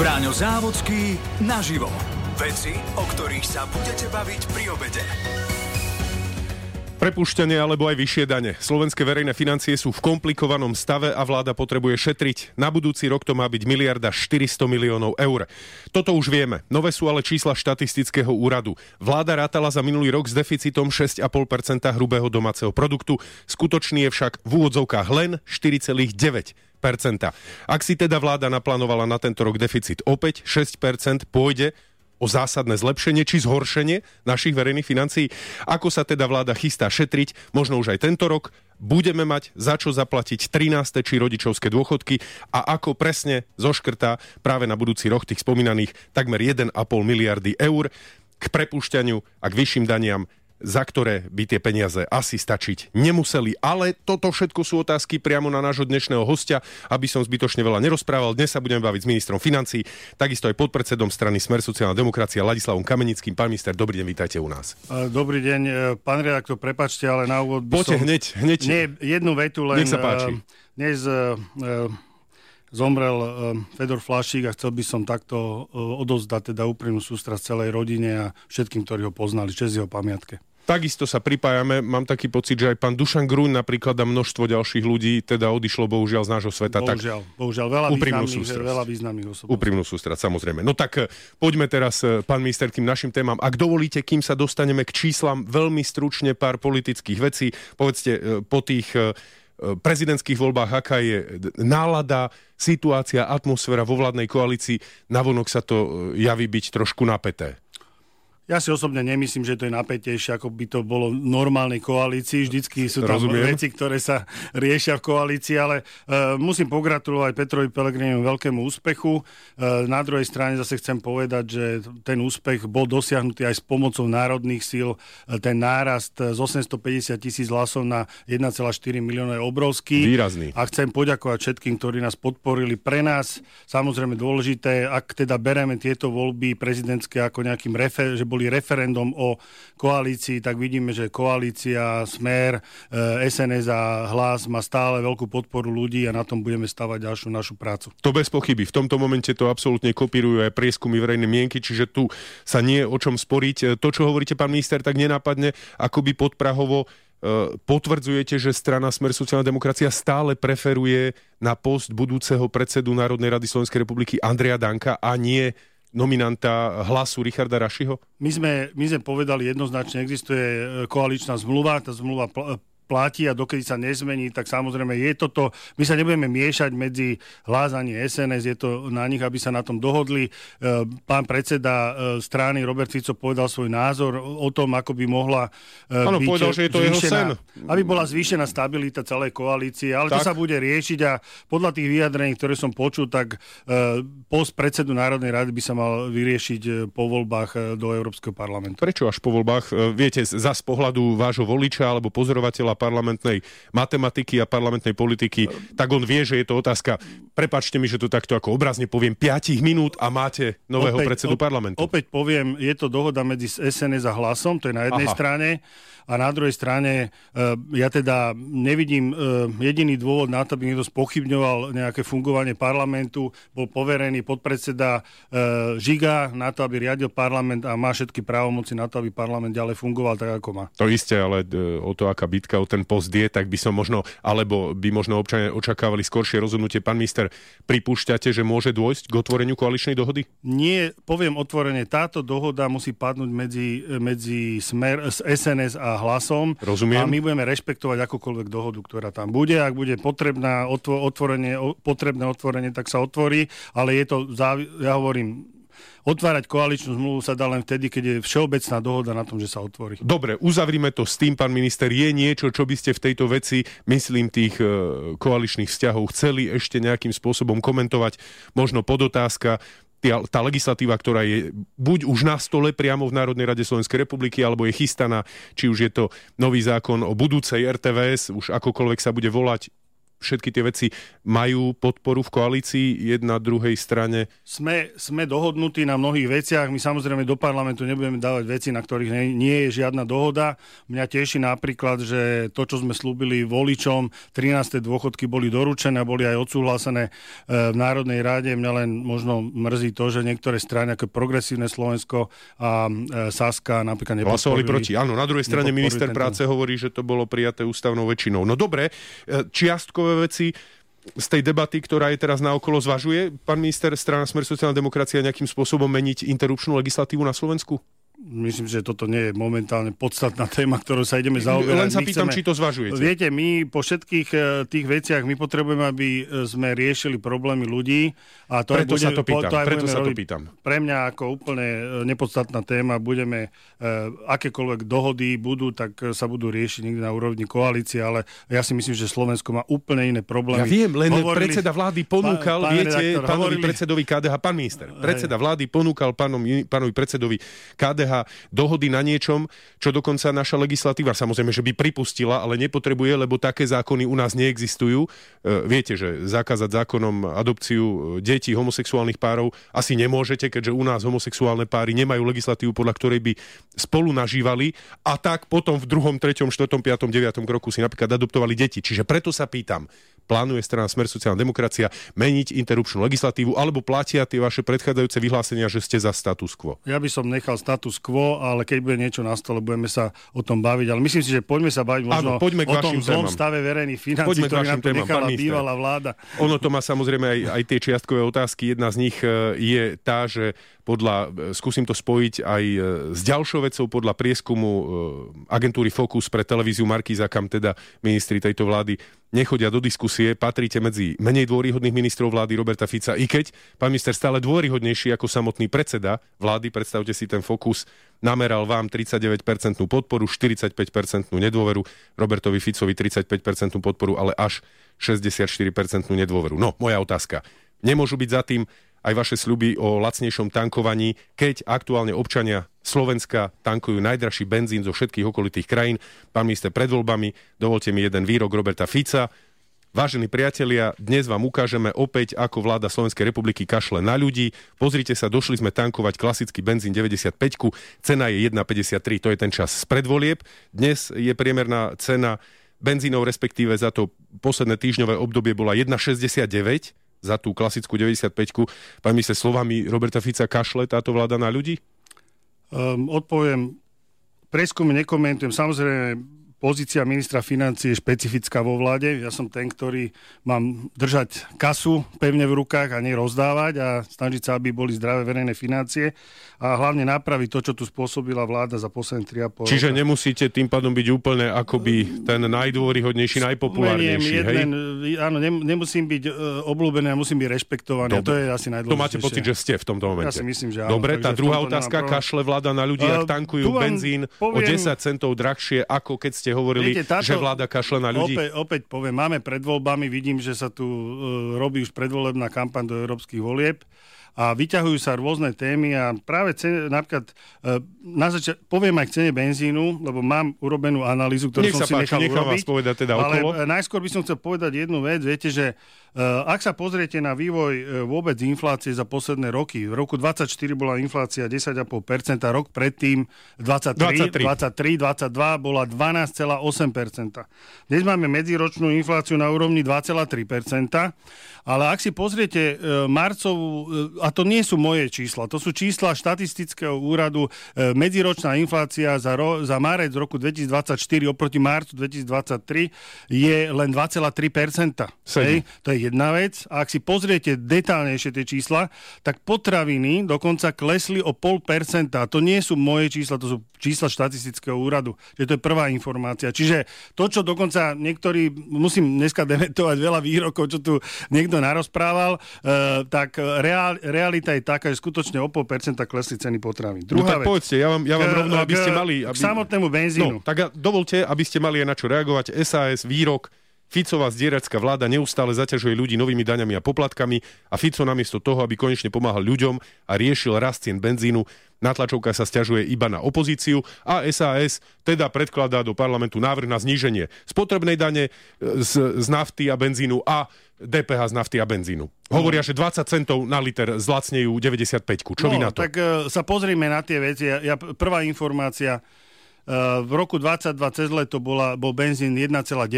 Bráňo Závodský naživo. Veci, o ktorých sa budete baviť pri obede. Prepúšťanie alebo aj vyššie dane. Slovenské verejné financie sú v komplikovanom stave a vláda potrebuje šetriť. Na budúci rok to má byť 1 400 000 000 eur. Toto už vieme. Nové sú ale čísla štatistického úradu. Vláda rátala za minulý rok s deficitom 6,5% hrubého domáceho produktu. Skutočný je však v úvodzovkách len 4,9%. Ak si teda vláda naplánovala na tento rok deficit opäť 6%, pôjde o zásadné zlepšenie či zhoršenie našich verejných financií. Ako sa teda vláda chystá šetriť, možno už aj tento rok, budeme mať za čo zaplatiť 13. či rodičovské dôchodky a ako presne zoškrtá práve na budúci rok tých spomínaných takmer 1,5 miliardy eur k prepúšťaniu a k vyšším daniam, za ktoré by tie peniaze asi stačiť nemuseli. Ale toto všetko sú otázky priamo na nášho dnešného hostia, aby som zbytočne veľa nerozprával. Dnes sa budeme baviť s ministrom financií, takisto aj podpredsedom strany Smer sociálna demokracia Ladislavom Kamenickým. Pán minister, dobrý deň, vítajte u nás. Dobrý deň, pán redaktor, prepáčte, ale na úvod by som... Poďte hneď. Nie, jednu vetu len. Nech sa páči. Dnes zomrel Fedor Flašík a chcel by som takto odovzdať teda úprimnú sústrasť celej rodine a všetkým, ktorí ho poznali. Česť jeho pamiatke. Takisto sa pripájame, mám taký pocit, že aj pán Dušan Gruň napríklad a množstvo ďalších ľudí teda odišlo bohužiaľ z nášho sveta. Bohužiaľ, veľa významných osob. Úprimnú sústrasť, samozrejme. No tak poďme teraz, pán minister, k tým našim témam. Ak dovolíte, kým sa dostaneme k číslam, veľmi stručne pár politických vecí. Povedzte, po tých prezidentských voľbách, aká je nálada, situácia, atmosféra vo vládnej koalícii, navonok sa to javí byť trošku napäté. Ja si osobne nemyslím, že to je napätejšie, ako by to bolo v normálnej koalícii. Vždycky sú tam veci, ktoré sa riešia v koalícii, ale musím pogratulovať Petrovi Pellegrinimu veľkému úspechu. Na druhej strane zase chcem povedať, že ten úspech bol dosiahnutý aj s pomocou národných síl. Ten nárast z 850 000 hlasov na 1,4 milióna je obrovský. Výrazný. A chcem poďakovať všetkým, ktorí nás podporili. Pre nás samozrejme dôležité, ak teda bereme tieto voľby prezidentské ako nejakým že boli referendum o koalícii, tak vidíme, že koalícia, Smer, SNS a Hlas má stále veľkú podporu ľudí a na tom budeme stavať ďalšiu našu prácu. To bez pochyby. V tomto momente to absolútne kopírujú aj prieskumy verejnej mienky, čiže tu sa nie je o čom sporiť. To, čo hovoríte, pán minister, tak nenápadne akoby podprahovo potvrdzujete, že strana Smer sociálna demokracia stále preferuje na post budúceho predsedu Národnej rady Slovenskej republiky Andreja Danka a nie nominanta Hlasu Richarda Rašiho? My sme povedali jednoznačne, existuje koaličná zmluva, tá zmluva platí a dokedy sa nezmení, tak samozrejme je toto. My sa nebudeme miešať medzi Hlas ani SNS, je to na nich, aby sa na tom dohodli. Pán predseda strany Robert Fico povedal svoj názor o tom, ako by mohla byť povedal, že je to jeho sen. Aby bola zvýšená stabilita celej koalície, ale tak. To sa bude riešiť a podľa tých vyjadrení, ktoré som počul, tak post predsedu Národnej rady by sa mal vyriešiť po voľbách do Európskeho parlamentu. Prečo až po voľbách? Viete, z pohľadu vášho voliča alebo pozorovateľa parlamentnej matematiky a parlamentnej politiky, tak on vie, že je to otázka, prepáčte mi, že to takto ako obrazne poviem, 5 minút a máte nového predsedu parlamentu. Opäť poviem, je to dohoda medzi SNS a Hlasom, to je na jednej strane, a na druhej strane ja teda nevidím jediný dôvod na to, aby niekto spochybňoval nejaké fungovanie parlamentu. Bol poverený podpredseda Žiga na to, aby riadil parlament a má všetky právomoci na to, aby parlament ďalej fungoval tak, ako má. To isté, ale o to, aká bitka o ten post je, tak by som možno, alebo by možno občania očakávali skoršie rozhodnutie. Pán minister, pripúšťate, že môže dôjsť k otvoreniu koaličnej dohody? Nie, poviem otvorene, táto dohoda musí padnúť medzi Smer, SNS a Hlasom. Rozumiem. A my budeme rešpektovať akúkoľvek dohodu, ktorá tam bude. Ak bude potrebné otvorenie, tak sa otvorí, ale je to, ja hovorím, otvárať koaličnú zmluvu sa dá len vtedy, keď je všeobecná dohoda na tom, že sa otvorí. Dobre, uzavrime to s tým, pán minister. Je niečo, čo by ste v tejto veci, myslím, tých koaličných vzťahov chceli ešte nejakým spôsobom komentovať? Možno podotázka. Tá legislatíva, ktorá je buď už na stole priamo v Národnej rade Slovenskej republiky, alebo je chystaná, či už je to nový zákon o budúcej RTVS, už akokoľvek sa bude volať, všetky tie veci majú podporu v koalícii jedna druhej strane? Sme dohodnutí na mnohých veciach. My samozrejme do parlamentu nebudeme dávať veci, na ktorých nie je žiadna dohoda. Mňa teší napríklad, že to, čo sme slúbili voličom, 13. dôchodky boli doručené, boli aj odsúhlasené v Národnej rade. Mňa len možno mrzí to, že niektoré strany, ako Progresívne Slovensko a Saska napríklad hlasovali proti. Áno, na druhej strane minister práce hovorí, že to bolo prijaté ústavnou väčšinou. No dobre, čiastkové veci z tej debaty, ktorá je teraz naokolo, zvažuje pán minister, strana Smer sociálna demokracia nejakým spôsobom meniť interrupčnú legislatívu na Slovensku? Myslím, že toto nie je momentálne podstatná téma, ktorou sa ideme zaoberať. Len sa pýtam, či to zvažujete. Viete, my po všetkých tých veciach my potrebujeme, aby sme riešili problémy ľudí. A to preto sa to pýtam. Pre mňa ako úplne nepodstatná téma. Budeme, akékoľvek dohody budú, tak sa budú riešiť niekde na úrovni koalície, ale ja si myslím, že Slovensko má úplne iné problémy. Ja viem, len predseda vlády ponúkal, pánovi predsedovi KDH, pán minister, predseda vlády ponúkal pánovi predsedovi KDH dohody na niečom, čo dokonca naša legislatíva samozrejme, že by pripustila, ale nepotrebuje, lebo také zákony u nás neexistujú. Viete, že zakázať zákonom adopciu detí homosexuálnych párov asi nemôžete, keďže u nás homosexuálne páry nemajú legislatívu, podľa ktorej by spolu nažívali a tak potom v 2., 3., 4., 5., 9. roku si napríklad adoptovali deti. Čiže preto sa pýtam, plánuje strana Smer sociálna demokracia meniť interrupčnú legislatívu alebo platia tie vaše predchádzajúce vyhlásenia, že ste za status quo? Ja by som nechal status quo, ale keď bude niečo na stole, budeme sa o tom baviť. Ale myslím si, že poďme sa baviť možno o tom zlom stave verejných financií, ktorý nám tu nechala bývalá vláda. Ono to má samozrejme aj tie čiastkové otázky. Jedna z nich je tá, že skúsim to spojiť aj s ďalšou vecou, podľa prieskumu agentúry Focus pre televíziu Markíza, kam teda ministri tejto vlády nechodia do diskusie, patríte medzi menej dôveryhodných ministrov vlády Roberta Fica, i keď pán minister stále dôveryhodnejší ako samotný predseda vlády, predstavte si ten Focus, nameral vám 39% podporu, 45% nedôveru, Robertovi Ficovi 35% podporu, ale až 64% nedôveru. No, moja otázka. Nemôžu byť za tým aj vaše sľuby o lacnejšom tankovaní, keď aktuálne občania Slovenska tankujú najdražší benzín zo všetkých okolitých krajín. Pán minister, pred voľbami dovolte mi jeden výrok Roberta Fica. Vážení priatelia, dnes vám ukážeme opäť, ako vláda Slovenskej republiky kašle na ľudí. Pozrite sa, došli sme tankovať klasický benzín 95, cena je 1,53, to je ten čas z predvolieb. Dnes je priemerná cena benzínov, respektíve za to posledné týždňové obdobie bola 1,69 za tú klasickú 95-ku. Pán minister, slovami Roberta Fica kašle táto vláda na ľudí? Odpoviem, prieskumy nekomentujem. Samozrejme, pozícia ministra financií je špecifická vo vláde. Ja som ten, ktorý mám držať kasu pevne v rukách a nie rozdávať a snažiť sa, aby boli zdravé verejné financie a hlavne napraviť to, čo tu spôsobila vláda za posledné 3,5 roka. Čiže nemusíte tým pádom byť úplne akoby ten najdôveryhodnejší, najpopulárnejší, hej? Áno, nemusím byť obľúbený a musím byť rešpektovaný. To je asi najdôležitejšie. To máte pocit, že ste v tomto momente? Ja si myslím, že áno. Dobre, tá druhá otázka, kašle vláda na ľudí, ak tankujú benzín o 10 centov drahšie, ako keď ste hovorili, že vláda kašle na ľudí? Opäť poviem, máme pred voľbami, vidím, že sa tu robí už predvolebná kampaň do európskych volieb a vyťahujú sa rôzne témy a práve napríklad poviem aj k cene benzínu, lebo mám urobenú analýzu, ktorú som si nechal urobiť. Vás povedať teda okolo. Ale najskôr by som chcel povedať jednu vec. Viete, že ak sa pozriete na vývoj vôbec inflácie za posledné roky, v roku 2024 bola inflácia 10,5%, rok predtým 23, 22 bola 12,8%. Dnes máme medziročnú infláciu na úrovni 2,3%, ale ak si pozriete marcovú, a to nie sú moje čísla, to sú čísla štatistického úradu, medziročná inflácia za marec roku 2024 oproti marcu 2023 je len 2,3%. To je jedna vec. A ak si pozriete detálnejšie tie čísla, tak potraviny dokonca klesli o 0,5%. To nie sú moje čísla, to sú čísla štatistického úradu. Čiže to je prvá informácia. Čiže to, čo dokonca niektorí, musím dneska dementovať veľa výrokov, čo tu niekto narozprával, tak realita je taká, že skutočne o 0,5% klesli ceny potravín. Druhá vec. Povedzte, ja vám rovno, aby ste mali... K samotnému benzínu. No, tak dovolte, aby ste mali aj na čo reagovať. SAS, výrok Ficová zdieračská vláda neustále zaťažuje ľudí novými daňami a poplatkami a Fico namiesto toho, aby konečne pomáhal ľuďom a riešil rast cien benzínu, na tlačovkách sa sťažuje iba na opozíciu a SAS teda predkladá do parlamentu návrh na zníženie spotrebnej dane z nafty a benzínu a DPH z nafty a benzínu. Hovoria, že 20 centov na liter zlacnejú 95. Čo vy na to? Tak sa pozrime na tie veci. Prvá informácia. V roku 22 cez leto bol benzín 1,9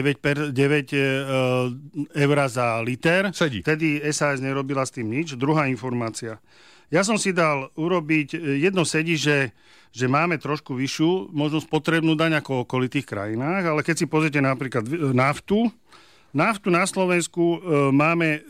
eur za liter. Sedí. Vtedy SAS nerobila s tým nič. Druhá informácia. Ja som si dal urobiť, jedno sedí, že máme trošku vyššiu možno spotrebnú daň ako v okolitých krajinách, ale keď si pozrite napríklad naftu na Slovensku máme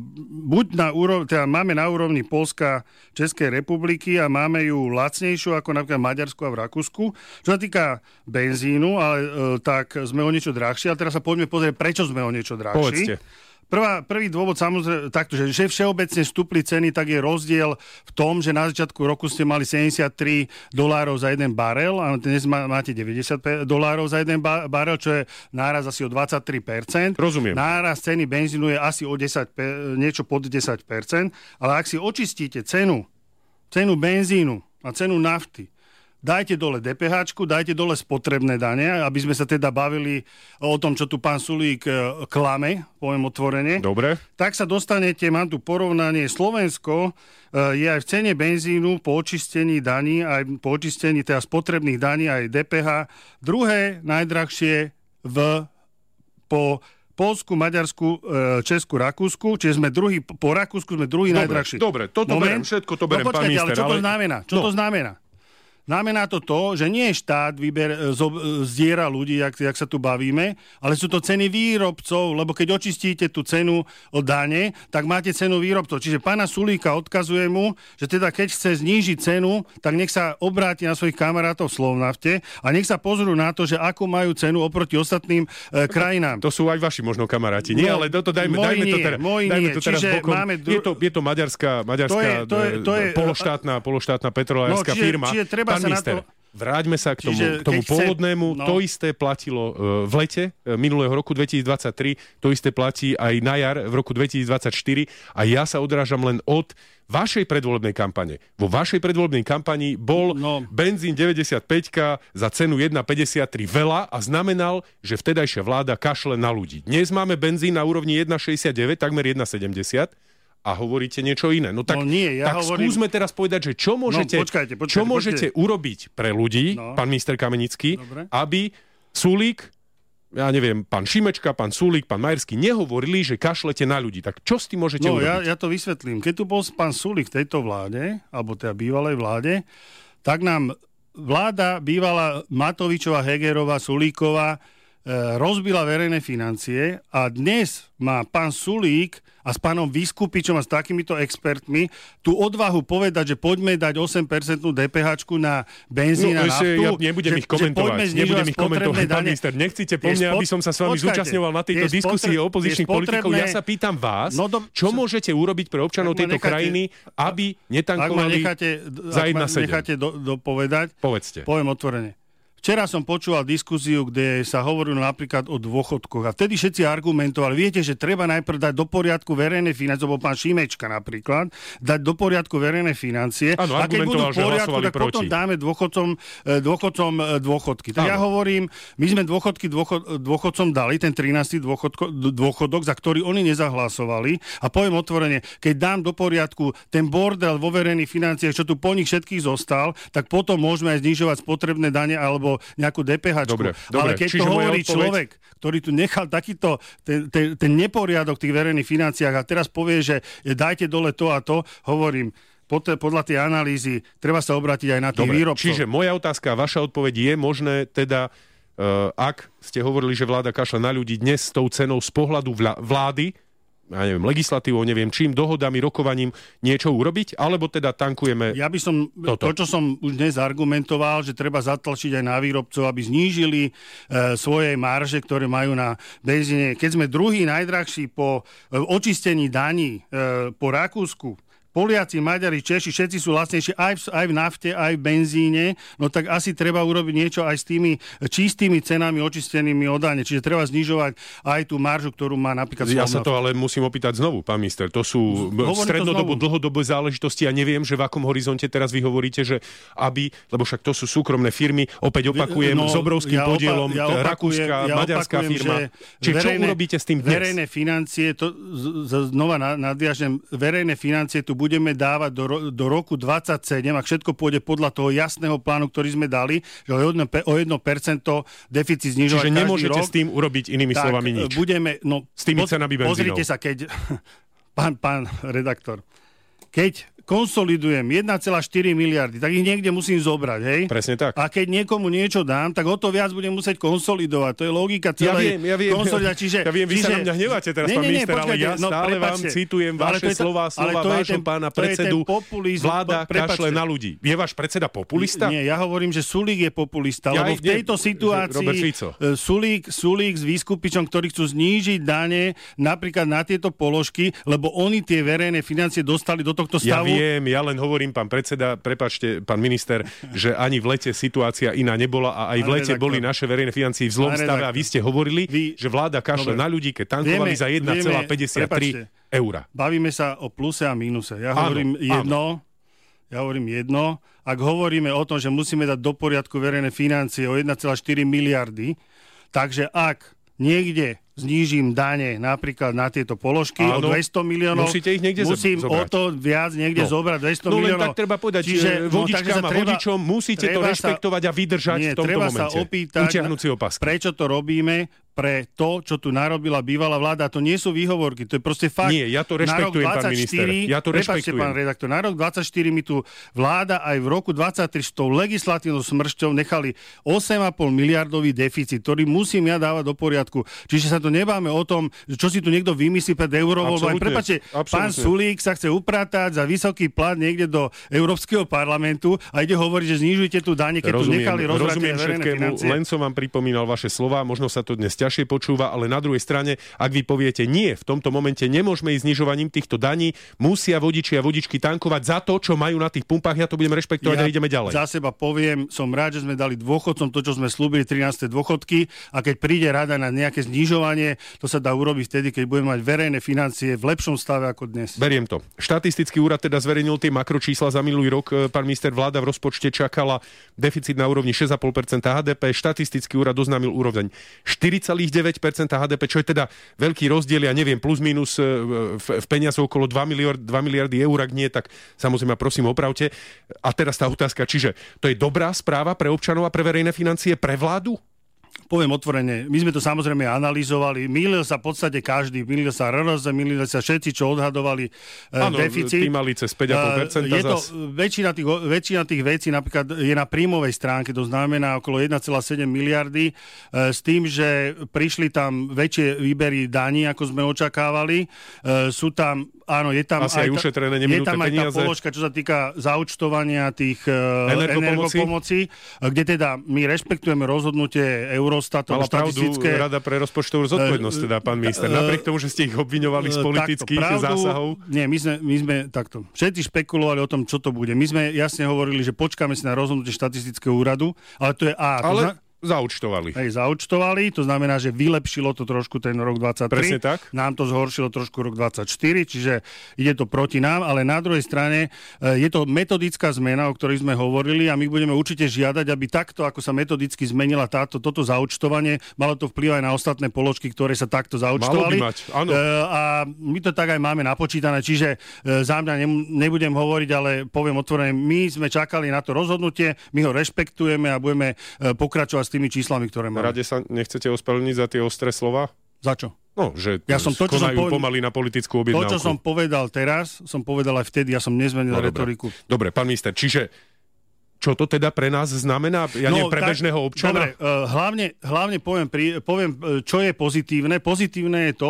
máme na úrovni Poľska, Českej republiky a máme ju lacnejšiu ako napríklad v Maďarsku a v Rakúsku. Čo sa týka benzínu, tak sme o niečo drahší. A teraz sa poďme pozrieť, prečo sme o niečo drahší. Povedzte. Prvý dôvod samozrejme takto, že všeobecne vstúpli ceny, tak je rozdiel v tom, že na začiatku roku ste mali $73 za jeden barel a dnes máte $90 za jeden barel, čo je náraz asi o 23%. Rozumiem. Náraz ceny benzínu je asi o niečo pod 10%, ale ak si očistíte cenu benzínu a cenu nafty, dajte dole DPH, dajte dole spotrebné dane, aby sme sa teda bavili o tom, čo tu pán Sulík klame, poviem otvorene. Dobre. Tak sa dostanete, mám tu porovnanie, Slovensko je aj v cene benzínu po očistení daní, aj po očistení teda spotrebných daní, aj DPH, druhé najdrahšie po Poľsku, Maďarsku, Česku, Rakúsku, čiže sme druhý, po Rakúsku sme druhý najdrahší. Dobre, toto beriem, všetko to beriem, pán minister. Ale čo to znamená? Čo to znamená? Znamená to, že nie štát zdiera ľudí, jak sa tu bavíme, ale sú to ceny výrobcov, lebo keď očistíte tú cenu od dane, tak máte cenu výrobcov. Čiže pána Sulíka odkazuje mu, že teda keď chce znížiť cenu, tak nech sa obráti na svojich kamarátov v Slovnafte a nech sa pozrú na to, že ako majú cenu oproti ostatným krajinám. To sú aj vaši možno kamaráti. Nie, ale dajme to teraz bokom. Je to maďarská pološtátna petrolárska firma. Pán minister, vráťme sa k tomu pôvodnému. To isté platilo v lete minulého roku 2023, to isté platí aj na jar v roku 2024 a ja sa odrážam len od vašej predvolebnej kampane. Vo vašej predvolebnej kampani bol benzín 95 za cenu 1,53 veľa a znamenal, že vtedajšia vláda kašle na ľudí. Dnes máme benzín na úrovni 1,69, takmer 1,70 a hovoríte niečo iné. No tak, skúsme teraz povedať, že čo môžete urobiť pre ľudí, pán minister Kamenický, aby Sulík, ja neviem, pán Šimečka, pán Sulík, pán Majerský nehovorili, že kašlete na ľudí. Tak čo s tým môžete urobiť? Ja to vysvetlím. Keď tu bol pán Sulík v tejto vláde, alebo teda bývalej vláde, tak nám vláda bývala Matovičová, Hegerová, Sulíková rozbila verejné financie a dnes má pán Sulík a s pánom Vyskupičom a s takýmito expertmi tú odvahu povedať, že poďme dať 8% DPH na benzín a naftu. Ja nebudem ich komentovať. Pán minister, nechcete po mne, aby som sa s vami zúčastňoval na tejto diskusii opozičných politikov. Ja sa pýtam vás, čo môžete urobiť pre občanov tejto krajiny, aby netankovali za 1,7? Necháte dopovedať? Povedzte. Poviem otvorene. Včera som počúval diskusiu, kde sa hovorilo napríklad o dôchodkoch a vtedy všetci argumentovali, viete, že treba najprv dať do poriadku verejné financie, alebo pán Šimečka napríklad, dať do poriadku verejné financie a keď budú v poriadku, tak potom dáme dôchodcom dôchodky. Tak ja hovorím, my sme dôchodcom dali ten 13. dôchodok, za ktorý oni nezahlasovali a poviem otvorene, keď dám do poriadku ten bordel vo verejných financiách, čo tu po nich všetkých zostal, tak potom môžeme aj znižovať spotrebné dane alebo nejakú DPH. Dobre, ale keď to hovorí človek, ktorý tu nechal takýto ten neporiadok v tých verejných financiách a teraz povie, že dajte dole to a to, hovorím, podľa tej analýzy treba sa obrátiť aj na tých výrobcov. Čiže moja otázka a vaša odpoveď je možné teda, ak ste hovorili, že vláda kašľa na ľudí dnes s tou cenou z pohľadu vlády, ja neviem, legislatívou, neviem čím, dohodami, rokovaním niečo urobiť, alebo teda tankujeme Ja by som, to, čo som už dnes argumentoval, že treba zatlačiť aj na výrobcov, aby znížili svoje marže, ktoré majú na benzíne. Keď sme druhý najdrahší po očistení daní po Rakúsku, Poliaci, Maďari, Češi, všetci sú lacnejší aj v nafte, aj v benzíne, no tak asi treba urobiť niečo aj s tými čistými cenami očistenými od dane. Čiže treba znižovať aj tú maržu, ktorú má napríklad Ja sa to ale musím opýtať znovu, pán minister. To sú strednodobo, dlhodobé záležitosti a neviem, že v akom horizonte teraz vy hovoríte, že aby, lebo však to sú súkromné firmy, opäť opakujem, s obrovským podielom rakúska, maďarská firma. Čiže čo urobíte s tým dnes? Verejné financie, to znova nadviažem, verejné financie tu budeme dávať do roku 27, ak všetko pôjde podľa toho jasného plánu, ktorý sme dali, že o 1% deficit znižovať každý rok. Čiže nemôžete rok, s tým urobiť inými slovami nič. S tými cenami benzínov. Pozrite sa, keď... Pán redaktor, keď konsolidujem 1,4 miliardy, tak ich niekde musím zobrať, hej? Presne tak. A keď niekomu niečo dám, tak o to viac budem musieť konsolidovať. To je logika celej konsolidácie. Ja viem, vy sa na mňa hneváte teraz, pán minister, ale ja stále vám citujem vaše slova vášho pána predsedu. Vláda kašle na ľudí. Je váš predseda populista? Nie, ja hovorím, že Sulík je populista, lebo v tejto situácii Sulík s Výskupičom, ktorí chcú znížiť dane napríklad na tieto položky, lebo oni tie verejné financie dostali do tohto stavu. Ja len hovorím, pán predseda, prepáčte, pán minister, že ani v lete situácia iná nebola a aj v lete boli naše verejné financie v zlom stave a vy ste hovorili, že vláda kašle na ľudí, keď tankovali za 1,53 €. Bavíme sa o pluse a mínuse. Ja hovorím jedno. Ak hovoríme o tom, že musíme dať do poriadku verejné financie o 1,4 miliardy, takže ak niekde znížim dane napríklad na tieto položky o 200 miliónov, musím zobrať. O to viac niekde zobrať 200 miliónov. Len tak treba povedať, že vodičkám a vodičom musíte to rešpektovať a vydržať v tomto momente. Treba sa opýtať, prečo to robíme, pre to, čo tu narobila bývalá vláda. To nie sú výhovorky, to je proste fakt. Nie, ja to rešpektujem, pán minister. Ja to rešpektujem. Pán redaktor, na rok 24 mi tu vláda aj v roku 23 s tou legislatívnou smršťou nechali 8,5 miliardový deficit, ktorý musím ja dávať do poriadku. Čiže sa to nebáme o tom, čo si tu niekto vymyslí pred eurovoľbami. Prepáčte, pán Sulík sa chce upratať za vysoký plat niekde do Európskeho parlamentu a ide hovoriť, že znižujte tu dane, keď tu nechali rozvratiť verejné financie. Len som vám pripomínal vaše slová, možno sa to dnes ťažšie počúva, ale na druhej strane, ak vy poviete nie, v tomto momente nemôžeme ísť znižovaním týchto daní, musia vodiči a vodičky tankovať za to, čo majú na tých pumpách, ja to budem rešpektovať a ideme ďalej. Za seba poviem, som rád, že sme dali dôchodcom to, čo sme slúbili, 13. dôchodky, a keď príde rada na nejaké znižovanie, to sa dá urobiť vtedy, keď budeme mať verejné financie v lepšom stave ako dnes. Beriem to. Štatistický úrad teda zverejnil tie makročísla za minulý rok. Pán minister, vláda v rozpočte čakala deficit na úrovni 6,5% HDP, štatistický úrad oznámil úroveň 4,9% HDP, čo je teda veľký rozdiel, ja neviem, plus minus v peniazoch okolo 2 miliardy eur, ak nie, tak samozrejme prosím opravte. A teraz tá otázka, čiže to je dobrá správa pre občanov a pre verejné financie, pre vládu? Poviem otvorene, my sme to samozrejme analyzovali, mýlil sa v podstate každý, mýlil sa RRZ, mýlili sa všetci, čo odhadovali deficit. Tí mali cez 5,5% zas. Väčšina tých vecí napríklad je na príjmovej stránke, to znamená okolo 1,7 miliardy, s tým, že prišli tam väčšie výbery daní, ako sme očakávali. Sú tam, áno, je tam aj ušetrené neminuté peniaze. Tá položka, čo sa týka zaučtovania tých energopomocí, kde teda my rešpektujeme rozhodnutie Eurostatu. Mala pravdu Rada pre rozpočtovú zodpovednosť, teda pán minister. Napriek tomu, že ste ich obviňovali z politických zásahov. Nie, my sme takto. Všetci špekulovali o tom, čo to bude. My sme jasne hovorili, že počkáme si na rozhodnutie štatistického úradu, ale to je zaučtovali, to znamená, že vylepšilo to trošku ten rok 23. Presne tak. Nám to zhoršilo trošku rok 24, čiže ide to proti nám, ale na druhej strane je to metodická zmena, o ktorej sme hovorili, a my budeme určite žiadať, aby takto, ako sa metodicky zmenila toto zaučtovanie, malo to vplyv aj na ostatné položky, ktoré sa takto zaučtovali. Malo by mať, áno. A my to tak aj máme napočítané, čiže za mňa nebudem hovoriť, ale poviem otvorene, my sme čakali na to rozhodnutie, my ho rešpektujeme a budeme pokračovať s tými číslami, ktoré máme. Rade sa nechcete ospravedlniť za tie ostré slova? Za čo? No, že konajú pomaly na politickú objednávku. To, čo som povedal teraz, som povedal aj vtedy, ja som nezmenil retoriku. Dobre, pán minister, čiže čo to teda pre nás znamená? Neviem, pre bežného občana? Dobre, hlavne poviem, čo je pozitívne. Pozitívne je to,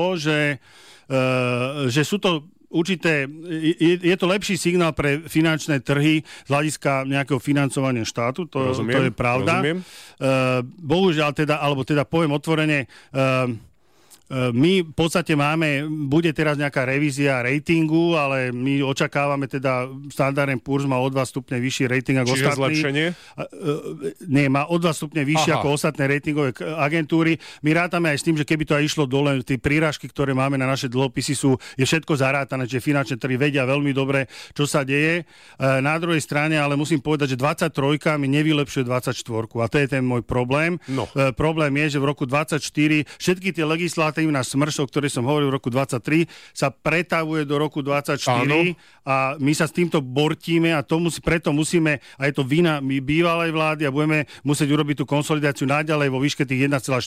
že sú to určité, je to lepší signál pre finančné trhy z hľadiska nejakého financovania štátu, to je pravda. Rozumiem. Bohužiaľ teda, alebo teda poviem otvorene, My v podstate bude teraz nejaká revízia ratingu, ale my očakávame teda Standard & Poor's má o 2 stupne vyšší rating ako čiže ostatní. Zlepšenie? Nie, má o 2 stupne vyššie ako ostatné ratingové agentúry. My rátame aj s tým, že keby to aj išlo dole, tie prírážky, ktoré máme na naše dlhopisy je všetko zarátané, čiže finančné trhy vedia veľmi dobre, čo sa deje. Na druhej strane, ale musím povedať, že 23 mi nevylepšuje 24. A to je ten môj problém. No. Problém je, že v roku 24 všetky tie legislatívna smrš, o ktorej som hovoril v roku 23, sa pretavuje do roku 24. Áno. A my sa s týmto bortíme a preto musíme, a je to vina bývalej vlády a budeme musieť urobiť tú konsolidáciu naďalej vo výške tých 1,4%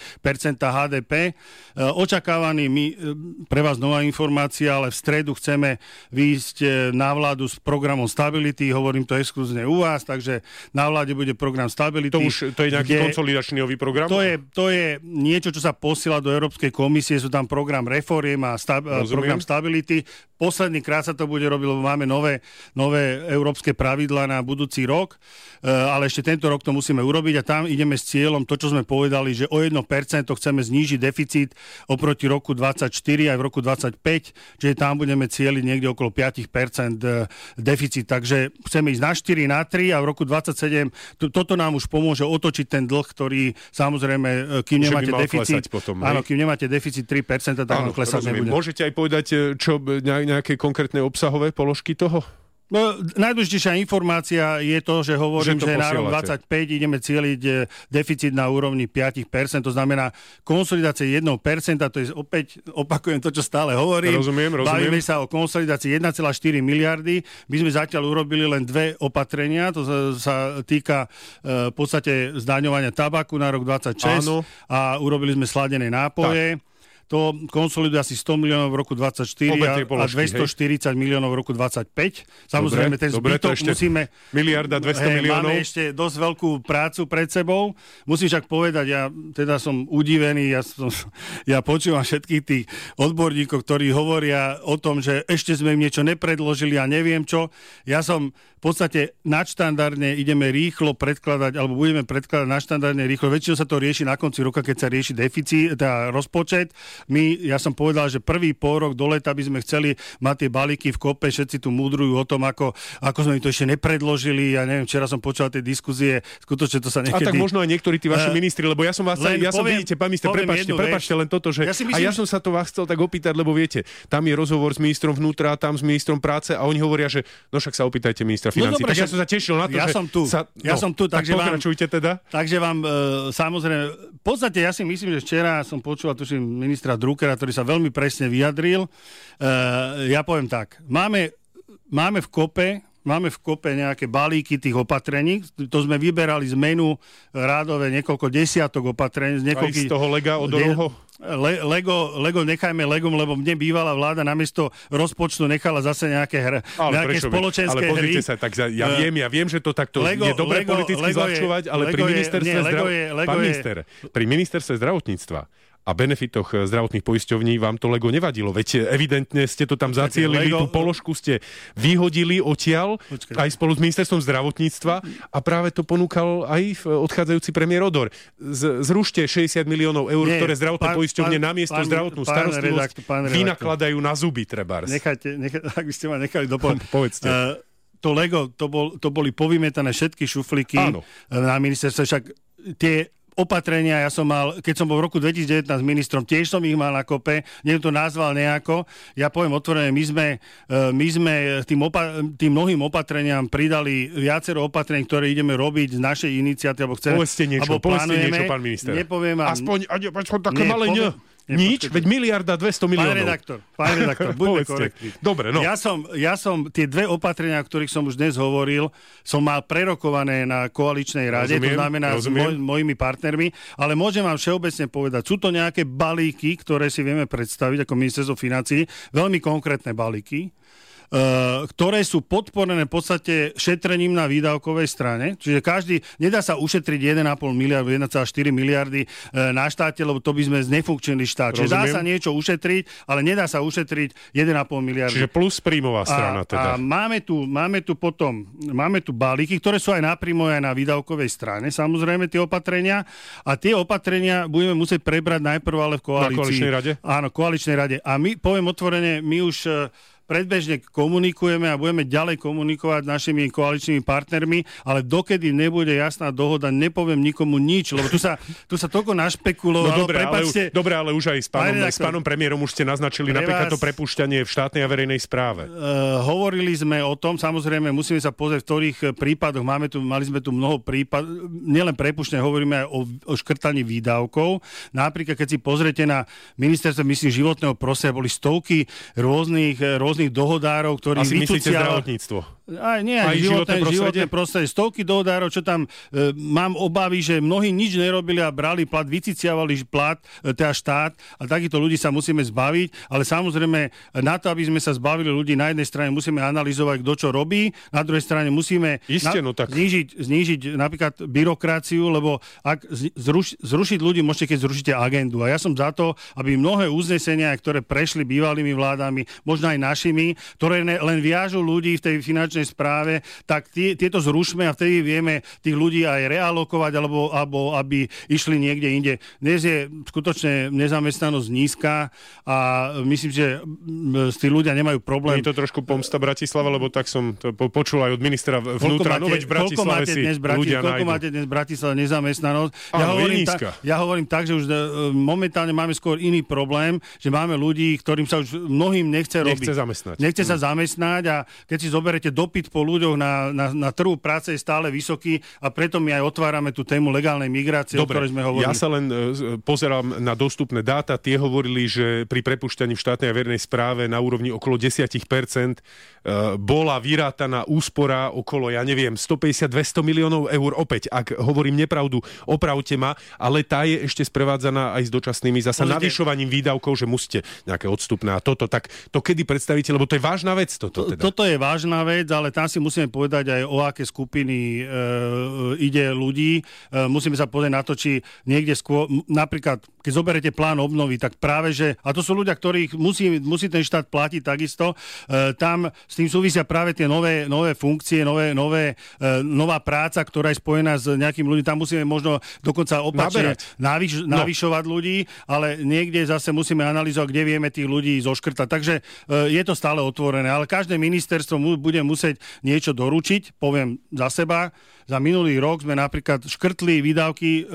HDP. Očakávaný pre vás nová informácia, ale v stredu chceme výjsť na vládu s programom Stability, hovorím to exkluzívne u vás, takže na vláde bude program Stability. To je nejaký konsolidačný nový program? To je niečo, čo sa posiela do Európskej komisie, sú tam program reforiem a program Stability. Posledný krát sa to bude robiť, lebo máme nové európske pravidlá na budúci rok, ale ešte tento rok to musíme urobiť a tam ideme s cieľom to, čo sme povedali, že o 1% chceme znížiť deficit oproti roku 24 aj v roku 25, čiže tam budeme cieliť niekde okolo 5% deficit, takže chceme ísť na 4, na 3 a v roku 27 toto nám už pomôže otočiť ten dlh, ktorý samozrejme, kým nemáte deficit, potom, kým nemáte deficit 3%, tak vám klesať nebude. Môžete aj povedať, čo nejaké konkrétne obsahové položky toho? No, najdôležitejšia informácia je to, že hovorím, že na rok 25 ideme cieliť deficit na úrovni 5%, to znamená konsolidácia 1%, to je opäť, opakujem to, čo stále hovorím. Rozumiem. Bavíme sa o konsolidácii 1,4 miliardy. My sme zatiaľ urobili len 2 opatrenia, to sa týka v podstate zdaňovania tabaku na rok 26 a urobili sme sladené nápoje. Tak. To konsoliduje asi 100 miliónov v roku 24 a 240 miliónov v roku 25. Samozrejme, ten zbytok musíme... Miliarda 200 miliónov. Máme ešte dosť veľkú prácu pred sebou. Musím však povedať, ja teda som udivený, ja počúvam všetkých tých odborníkov, ktorí hovoria o tom, že ešte sme im niečo nepredložili a neviem čo. Ja som v podstate nadštandardne ideme rýchlo predkladať, alebo budeme predkladať nadštandardne rýchlo. Väčšinou sa to rieši na konci roka, keď sa rieši deficit, teda rozpočet. Ja som povedal, že prvý pôrok do leta by sme chceli mať tie balíky v kope, všetci tu múdrujú o tom, ako sme im to ešte nepredložili. Ja neviem, včera som počul tie diskusie, skutočne to sa niekedy... A tak možno aj niektorí tí vaši ministri, lebo ja som vidíte, pán minister, prepáčte len toto, že... Ja som sa to vás chcel tak opýtať, lebo viete, tam je rozhovor s ministrom vnútra, tam s ministrom práce a oni hovoria, že no však sa opýtajte ministra financií. No, tak ja som sa tešil na to, ja som tu, takže pokračujte teda. Takže vám samozrejme, v podstate ja si myslím, že včera som počul, tuším, ministra Druckera, ktorý sa veľmi presne vyjadril. Ja poviem tak, máme v kope nejaké balíky tých opatrení. To sme vyberali z menu rádové niekoľko desiatok opatrení. Aj z toho lega odorovho? Lego nechajme Legom, lebo mne bývalá vláda namiesto rozpočtu nechala zase nejaké spoločenské hry. Ale pozrite sa, tak ja viem, že to takto je dobre politicky zľahčovať, ale pri ministerstve zdravotníctva a benefitoch zdravotných poisťovní vám to Lego nevadilo. Veď evidentne ste to tam zacielili, tú položku ste vyhodili odtiaľ, aj spolu s ministerstvom zdravotníctva a práve to ponúkal aj odchádzajúci premiér Odor. Zrušte 60 miliónov eur, ktoré zdravotné poisťovne namiesto zdravotnú starostlivosť vynakladajú na zuby, trebárs. Nechajte, ak by ste ma nechali dopovedať. Povedzte. To Lego, to boli povymetané všetky šuflíky na ministerstve, však tie opatrenia, ja som mal, keď som bol v roku 2019 ministrom, tiež som ich mal na kope, neviem to nazval nejako, ja poviem otvorene, my sme tým mnohým opatreniam pridali viacero opatrení, ktoré ideme robiť z našej iniciatívy, povedzte niečo, pán minister. Nepoviem vám. Aspoň také malé nič, veď 1,2 miliarda. Pán redaktor, buďme korektní. Dobre, no. Ja som tie 2 opatrenia, o ktorých som už dnes hovoril, som mal prerokované na koaličnej rade, to znamená s mojimi partnermi, ale môžem vám všeobecne povedať, sú to nejaké balíky, ktoré si vieme predstaviť ako ministerstvo financií, veľmi konkrétne balíky. ktoré sú podporené v podstate šetrením na výdavkovej strane. Čiže nedá sa ušetriť 1,5 miliardy, 1,4 miliardy na štáte, lebo to by sme znefunkčnili štát. Čiže dá sa niečo ušetriť, ale nedá sa ušetriť 1,5 miliardy. Čiže plus príjmová strana teda. A máme tu balíky, ktoré sú aj na príjmovej, aj na výdavkovej strane, samozrejme tie opatrenia. A tie opatrenia budeme musieť prebrať najprv ale v koalícii. Na koaličnej rade? Áno, koaličnej rade. A my, poviem otvorene, my už predbežne komunikujeme a budeme ďalej komunikovať s našimi koaličnými partnermi, ale dokedy nebude jasná dohoda, nepoviem nikomu nič, lebo tu sa toľko našpekulovalo. No dobre, ale už aj s pánom premiérom už ste naznačili napríklad to prepúšťanie v štátnej a verejnej správe. Hovorili sme o tom, samozrejme musíme sa pozrieť, v ktorých prípadoch mali sme tu mnoho prípadov, nielen prepúšťanie, hovoríme aj o škrtaní výdavkov. Napríklad, keď si pozriete na ministerstvo, myslím, životného prostredia, boli stovky rôznych dohodárov, ktorí asi myslíte zdravotníctvo? Aj životné prostredie. Stovky dohodárov, čo tam mám obavy, že mnohí nič nerobili a brali plat, vyciciavali plat, teda štát, a takýchto ľudí sa musíme zbaviť, ale samozrejme na to, aby sme sa zbavili ľudí, na jednej strane musíme analyzovať, kto čo robí, na druhej strane musíme znížiť napríklad byrokraciu, lebo ak zrušiť ľudí môžete, keď zrušíte agendu. A ja som za to, aby mnohé uznesenia, ktoré prešli bývalými vládami, možno aj našimi, ktoré len viažu ľudí v tej finančnej správe, tak tieto zrušme a vtedy vieme tých ľudí aj realokovať alebo aby išli niekde inde. Dnes je skutočne nezamestnanosť nízka a myslím, že tí ľudia nemajú problém. Je to trošku pomsta Bratislava, lebo tak som to počul aj od ministra vnútra. No veď v Bratislave si ľudia nájdu. Koľko máte dnes v Bratislave nezamestnanosť? Ja hovorím tak, že už momentálne máme skôr iný problém, že máme ľudí, ktorým sa už mnohým nechce robiť. Nechce sa zamestnať a keď si zoberete dopyt po ľuďoch na trhu práce je stále vysoký a preto my aj otvárame tú tému legálnej migrácie, o ktorej sme hovorili. Ja sa len pozerám na dostupné dáta. Tie hovorili, že pri prepušťaní v štátnej a verejnej správe na úrovni okolo 10% bola vyrátaná úspora okolo, 150-200 miliónov eur. Opäť, ak hovorím nepravdu, opravte ma, ale tá je ešte sprevádzaná aj s dočasnými navyšovaním výdavkov, že musíte nejaké odstupné a toto. Tak to kedy predstavíte, lebo to je vážna vec toto teda. Toto je vážna vec, ale tam si musíme povedať aj o aké skupiny ide ľudí. Musíme sa pozrieť na to, či niekde skôr, napríklad, keď zoberete plán obnovy, tak práve, že, a to sú ľudia, ktorých musí ten štát platiť takisto, tam s tým súvisia práve tie nové funkcie, nová práca, ktorá je spojená s nejakým ľuďom. Tam musíme možno dokonca opačne navyšovať ľudí, ale niekde zase musíme analyzovať, kde vieme tých ľudí zoškrtať. Takže je to stále otvorené, ale každé ministerstvo bude musieť niečo doručiť, poviem za seba. Za minulý rok sme napríklad škrtli výdavky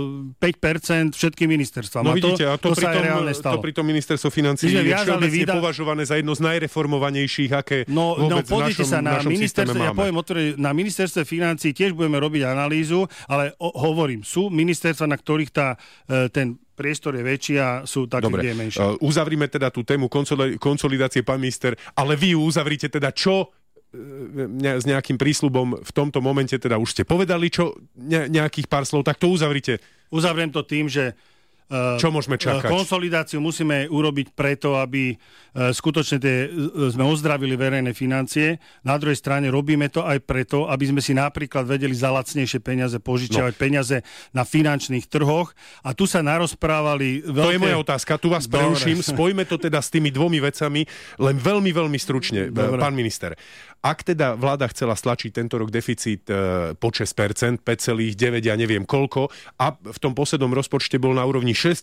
5% všetkým ministerstvám. No vidíte, a to pritom ministerstvo financií je všeobecne považované za jedno z najreformovanejších, aké vôbec v našom systéme máme. Ja poviem otvorene, na ministerstve financií tiež budeme robiť analýzu, ale hovorím, sú ministerstva, na ktorých ten priestor je väčší a sú také, kde je menšie. Uzavrime teda tú tému konsolidácie, pán minister, ale vy ju uzavríte teda čo s nejakým prísľubom v tomto momente, teda už ste povedali nejakých pár slov, tak to uzavrite. Uzavriem to tým, že čo môžeme čakať? Konsolidáciu musíme urobiť preto, aby skutočne sme ozdravili verejné financie. Na druhej strane robíme to aj preto, aby sme si napríklad vedeli za lacnejšie peniaze požičiavať peniaze na finančných trhoch. A tu sa narozprávali To je moja otázka, tu vás preruším. Spojme to teda s tými dvomi vecami, len veľmi, veľmi stručne, pán minister. Ak teda vláda chcela stlačiť tento rok deficit po 6%, 5,9, ja neviem koľko, a v tom poslednom rozpočte bol na úrovni 6,5%,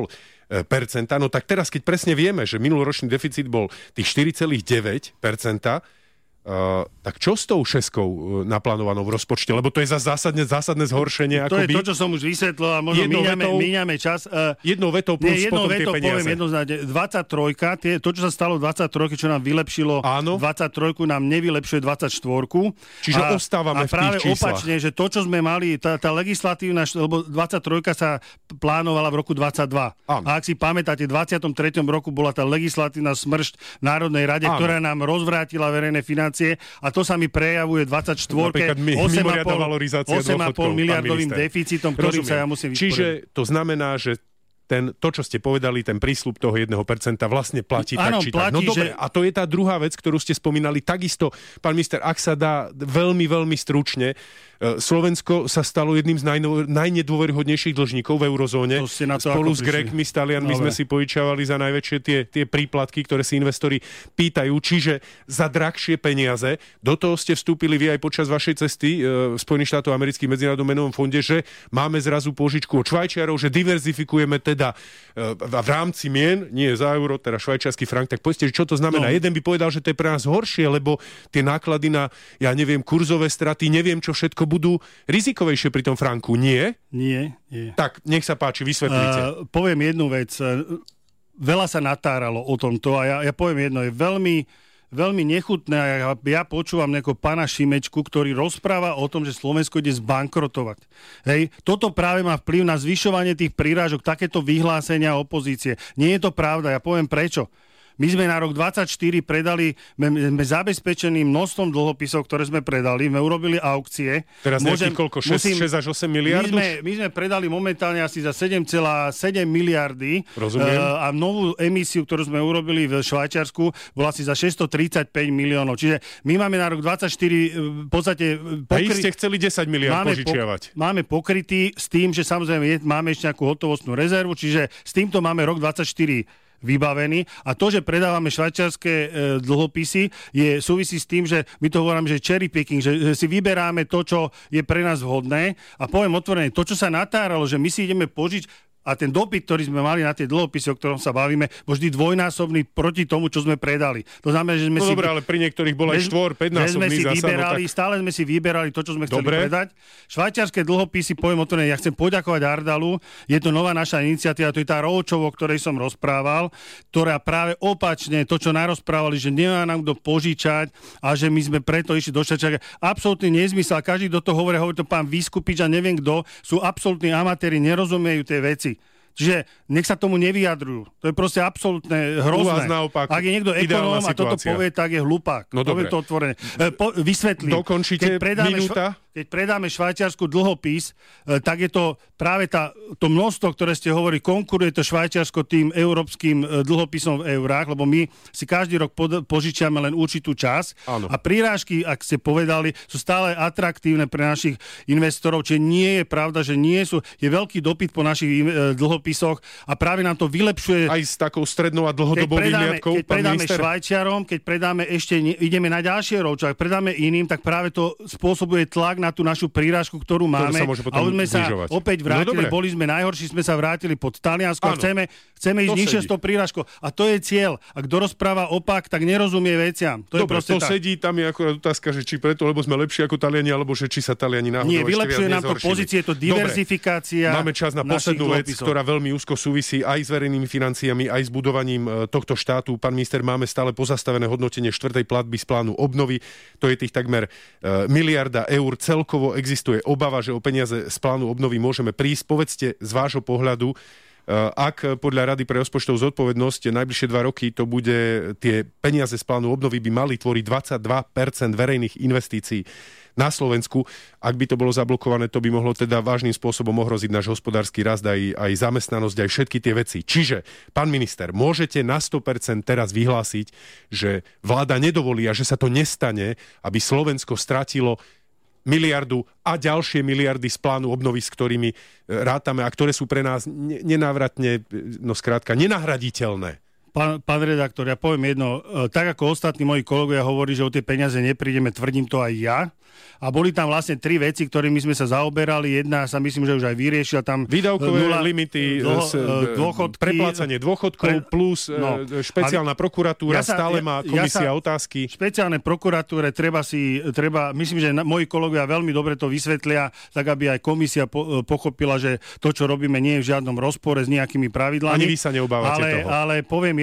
no tak teraz, keď presne vieme, že minuloročný deficit bol tých 4,9%, tak čo s tou šeskou naplánovanou v rozpočte? Lebo to je za zásadné zhoršenie. To je to, čo som už vysvetlil a možno míňame čas. Jednou vetou plus potom tie peniaze. Poviem jednoznačne. 23, to, čo sa stalo v 23, čo nám vylepšilo, 23 nám nevylepšuje 24. Čiže ostávame v tých číslach. A práve opačne, že to, čo sme mali, tá legislatívna, lebo 23 sa plánovala v roku 22. A ak si pamätáte, v 23. roku bola tá legislatívna smršť v Národnej rade, ktorá nám rozvrátila verejné financie. A to sa mi prejavuje 24. 8,5 miliardovým deficitom, ktorým sa ja musím vysporiadať. Čiže to znamená, že to, čo ste povedali, ten prísľub toho 1% vlastne platí Áno, tak či tak. No dobre, a to je tá druhá vec, ktorú ste spomínali. Takisto, pán minister, ak sa dá veľmi, veľmi stručne, Slovensko sa stalo jedným z najnedôveryhodnejších dlžníkov v eurozóne. Spolu s Grékmi, s Talianmi sme si požičiavali za najväčšie tie príplatky, ktoré si investori pýtajú, čiže za drahšie peniaze. Do toho ste vstúpili vy aj počas vašej cesty v Spojených štátoch amerických Medzinárodnom menovom fonde, že máme zrazu pôžičku od Švajčiarov, že diverzifikujeme teda v rámci mien, nie za euro, teda švajčiarsky frank. Tak povedzte, čo to znamená. Jeden by povedal, že to je pre nás horšie, lebo tie náklady na, ja neviem, kurzové straty, neviem čo všetko budú rizikovejšie pri tom franku. Nie? Nie. Tak, nech sa páči, vysvetlite. Poviem jednu vec. Veľa sa natáralo o tomto a ja poviem jedno. Je veľmi nechutné a ja počúvam nejakého pána Šimečku, ktorý rozpráva o tom, že Slovensko ide zbankrotovať. Hej. Toto práve má vplyv na zvyšovanie tých prírážok, takéto vyhlásenia opozície. Nie je to pravda, ja poviem prečo. My sme na rok 2024 predali, sme zabezpečení množstvom dlhopisov, ktoré sme predali, sme urobili aukcie. Teraz koľko? 6 až 8 miliard? My sme predali momentálne asi za 7,7 miliardy. Rozumiem. A novú emisiu, ktorú sme urobili v Švajčiarsku, bola asi za 635 miliónov. Čiže my máme na rok 2024 v podstate... A ste chceli 10 miliard požičiavať. Máme pokrytý s tým, že samozrejme máme ešte nejakú hotovostnú rezervu, čiže s týmto máme rok 2024 vybavený. A to, že predávame švajčiarske dlhopisy, súvisí s tým, že my to hovoríme, že cherry picking, že si vyberáme to, čo je pre nás vhodné. A poviem otvorene, to, čo sa natáralo, že my si ideme požiť a ten dopyt, ktorý sme mali na tie dlhopisy, o ktorom sa bavíme, bol vždy dvojnásobný proti tomu, čo sme predali. To znamená, že sme dobre, ale pri niektorých bol aj 4-5-násobný zásah. Stále sme si vyberali to, čo sme chceli predať. Švajčiarske dlhopisy, poviem otvorene, ja chcem poďakovať Ardalu. Je to nová naša iniciatíva, to je tá Roučov, o ktorej som rozprával, ktorá práve opačne to, čo narozprávali, že nemá nám kto požičať a že my sme preto išli do Švajčiarska. Absolútny nezmysel. Každý do toho hovorí to pán Vyskupič a neviem kto, sú absolútni amatéri, nerozumiejú tie veci. Čiže nech sa tomu nevyjadrujú. To je proste absolútne hrozné. Naopak, ak je niekto ekonóm a toto povie, tak je hlupák. No dobre. To otvorené. Vysvetlím. Dokončite minúta. Keď predáme Švajčiarsku dlhopis, tak je to práve to množstvo, ktoré ste hovorili, konkuruje to Švajčiarsko tým európskym dlhopisom v eurách, lebo my si každý rok požičiame len určitú časť. Áno. A prírážky, ak ste povedali, sú stále atraktívne pre našich investorov, čiže nie je pravda, že nie sú. Je veľký dopyt po našich dlhopisoch a práve nám to vylepšuje. Aj s takou strednou a dlhodobou vyhliadkou, keď predáme Švajčiarom, keď predáme ideme na ďalšie roučo, ak predáme iným, tak práve to spôsobuje tlak na tú našu prírážku, ktorú máme. A už sme sa opäť vrátili, boli sme najhorší, sme sa vrátili pod Taliansko a chceme ísť nižšie s tou prírážkou. A to je cieľ. A kto rozpráva opak, tak nerozumie veciam. Dobre, to sedí, tam je akurát otázka, že či preto, lebo sme lepší ako Taliani, alebo že či sa Taliani náhodou nie, vylepšuje nám to pozície, to diverzifikácia. Máme čas na poslednú vec, ktorá veľmi úzko súvisí aj s verejnými financiami, aj s budovaním tohto štátu. Pán minister, máme stále pozastavené hodnotenie štvrtej platby z plánu obnovy. To je tých takmer miliarda eur. Celkovo existuje obava, že o peniaze z plánu obnovy môžeme prísť. Povedzte z vášho pohľadu, ak podľa Rady pre rozpočtovú zodpovednosť najbližšie 2 roky to bude, tie peniaze z plánu obnovy by mali tvoriť 22% verejných investícií na Slovensku. Ak by to bolo zablokované, to by mohlo teda vážnym spôsobom ohroziť náš hospodársky rast, aj zamestnanosť, aj všetky tie veci. Čiže, pán minister, môžete na 100% teraz vyhlásiť, že vláda nedovolí a že sa to nestane, aby Slovensko stratilo miliardu a ďalšie miliardy z plánu obnovy, s ktorými rátame a ktoré sú pre nás nenávratne, skrátka, nenahraditeľné. Pán redaktor, ja poviem jedno. Tak ako ostatní moji kolegovia hovorí, že o tie peniaze neprídeme, tvrdím to aj ja. A boli tam vlastne 3 veci, ktorými sme sa zaoberali. Jedna sa myslím, že už aj vyriešila tam výdavkové limity, dôchodky, preplácanie dôchodkov plus špeciálna prokuratúra, stále má komisia otázky. Špeciálne prokuratúre treba, myslím, že moji kolegovia veľmi dobre to vysvetlia, tak aby aj komisia pochopila, že to, čo robíme, nie je v žiadnom rozpore s nejakými pravidlami. Ani vy sa neobávate toho. Ale poviem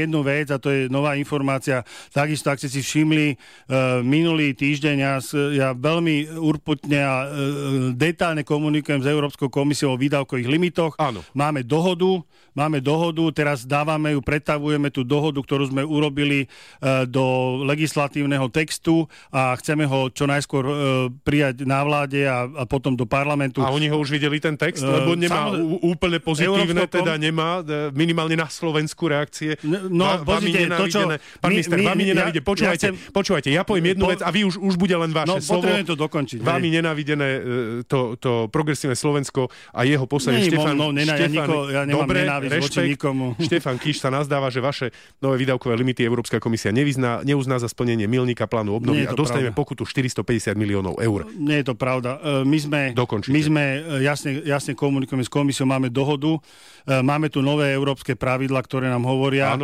jednu vec, a to je nová informácia. Takisto, ak ste si všimli, minulý týždeň ja veľmi urputne a detálne komunikujem s Európskou komisiou o výdavkových limitoch. Áno. Máme dohodu, teraz pretavujeme tú dohodu, ktorú sme urobili do legislatívneho textu a chceme ho čo najskôr prijať na vláde a potom do parlamentu. A oni ho už videli ten text? Lebo nemá úplne pozitívne, teda nemá minimálne na Slovensku reakcie. Vami nenávidené. Pán minister, vami nenávidené. Počúvajte, ja poviem jednu vec a vy už bude len vaše slovo. Potrebujem to dokončiť. Vami nenávidené to progresívne Slovensko a jeho poslanec Štefan. Ja nemám nenávisť voči nikomu. Štefan Kiš sa nazdáva, že vaše nové výdavkové limity Európska komisia neuzná za splnenie milníka plánu obnovy a dostaneme pokutu 450 miliónov eur. Nie je to pravda. My sme jasne komunikujeme s komisiou, máme dohodu, máme tu nové európske pravidlá, ktoré nám hovoria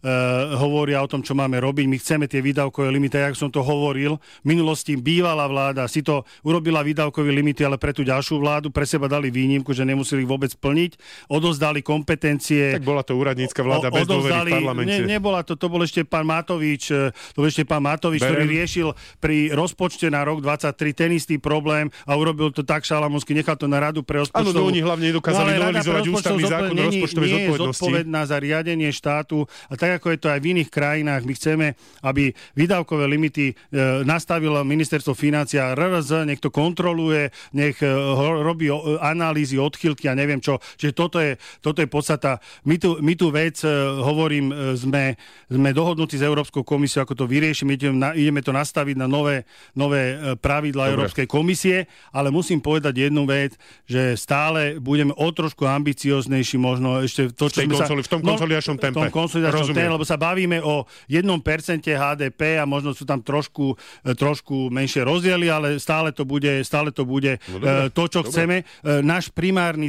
o tom, čo máme robiť. My chceme tie výdavkové limity, jak som to hovoril. V minulosti bývalá vláda si to urobila výdavkové limity, ale pre tú ďalšiu vládu pre seba dali výnimku, že nemuseli ich vôbec plniť. Odozdali kompetencie. Tak bola to úradnícka vláda bez dôvery v parlamente. Nebola to bol ešte pán Matovič, ktorý riešil pri rozpočte na rok 2023 ten istý problém a urobil to tak šalamúnsky, nechal to na radu pre rozpočtovú. Áno, oni hlavne nedokázali novelizovať ústavný zákon o rozpočtovej zodpovednosti. Nie je zodpovedná za riadenie štátu a tak ako je to aj v iných krajinách, my chceme, aby výdavkové limity nastavilo ministerstvo financií a RRZ, nech to kontroluje, nech robí analýzy, odchýlky a neviem čo. Čiže toto je podstata. My tu vec, hovorím, sme dohodnutí s Európskou komisiou, ako to vyriešime, ideme to nastaviť na nové pravidlá Európskej komisie, ale musím povedať jednu vec, že stále budeme o trošku ambicioznejší možno ešte to, čo v tom konsolidačnom tempe. V tom konsolidačnom tempe, lebo sa bavíme o 1% HDP a možno sú tam trošku menšie rozdiely, ale stále to bude to, čo chceme. Náš primárny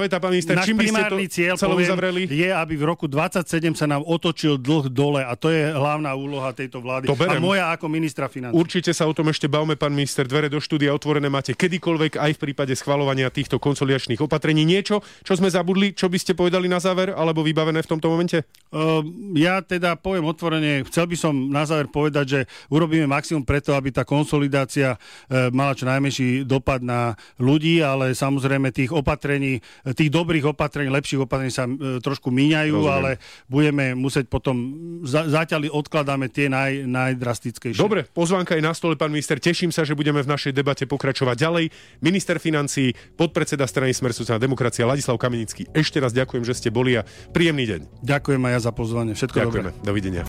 cieľ je, aby v roku 27 sa nám otočil dlh dole a to je hlavná úloha tejto vlády. A moja ako ministra financií. Určite sa o tom ešte bavme, pán minister. Dvere do štúdia otvorené máte kedykoľvek, aj v prípade schvaľovania týchto konsolidačných opatrení. Niečo, čo sme zabudli, čo by ste povedali na záver, alebo vybavené v tomto momente? Ja teda poviem otvorene, chcel by som na záver povedať, že urobíme maximum preto, aby tá konsolidácia mala čo najmenší dopad na ľudí, ale samozrejme tých dobrých opatrení, lepších opatrení sa trošku míňajú, ale budeme musieť potom, zatiaľ odkladáme tie najdrastickejšie. Dobre, pozvánka je na stole, pán minister. Teším sa, že budeme v našej debate pokračovať ďalej. Minister financií, podpredseda strany Smer sociálna demokracia Ladislav Kamenický. Ešte raz ďakujem, že ste boli a príjemný deň. Ďakujem aj ja za pozvanie. Všetko dobré. Dovidenia.